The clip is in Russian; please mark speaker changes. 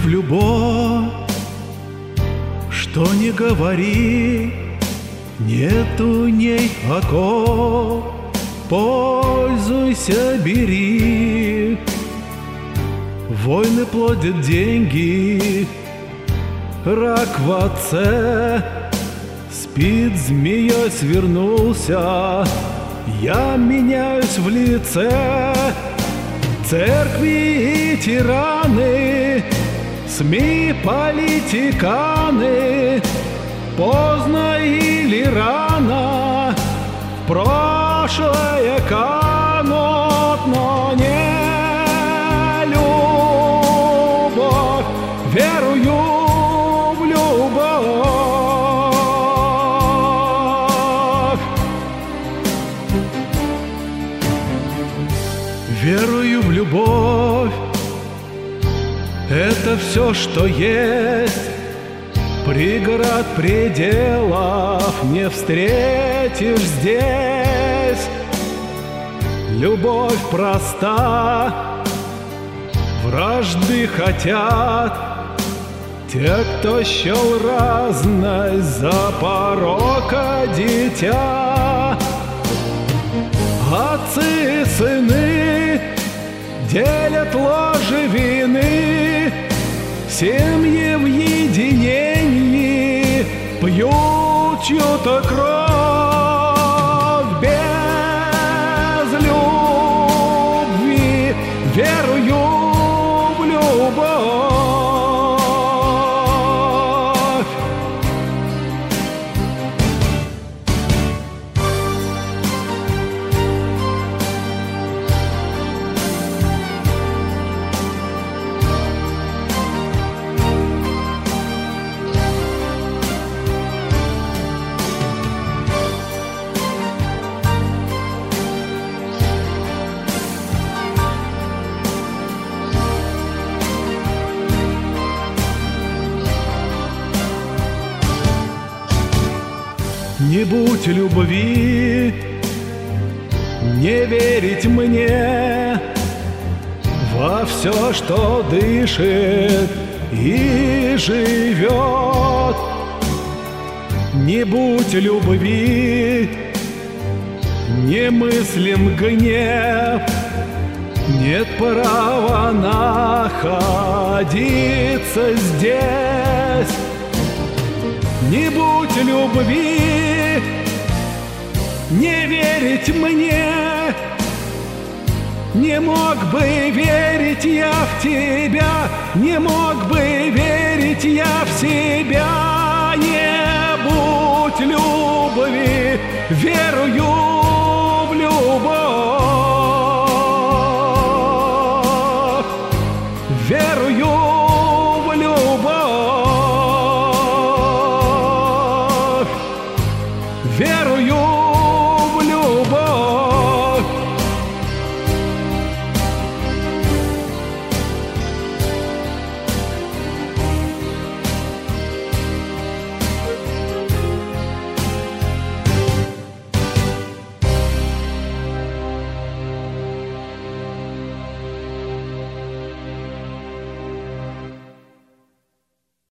Speaker 1: в любовь, что не говори, нету ней оков. Пользуйся, бери. Войны плодят деньги, рак в отце. Спит змеей, свернулся, я меняюсь в лице. Церкви и тираны, СМИ, политиканы, поздно или рано в прошлое канут, но не любовь. Верую в любовь. Верую в любовь. Это все, что есть. Преград, пределов не встретишь здесь. Любовь проста, вражды хотят те, кто счел разность за порока дитя. Отцы и сыны делят ложе вины, семьи в единении пьют чью-то кровь без любви. Верую в любовь. Не будь любви, не верить мне во все, что дышит и живет. Не будь любви, не мыслим гнев, нет права находиться здесь. Не будь любви, не верить мне, не мог бы верить я в тебя, не мог бы верить я в себя. Не будь любви, верую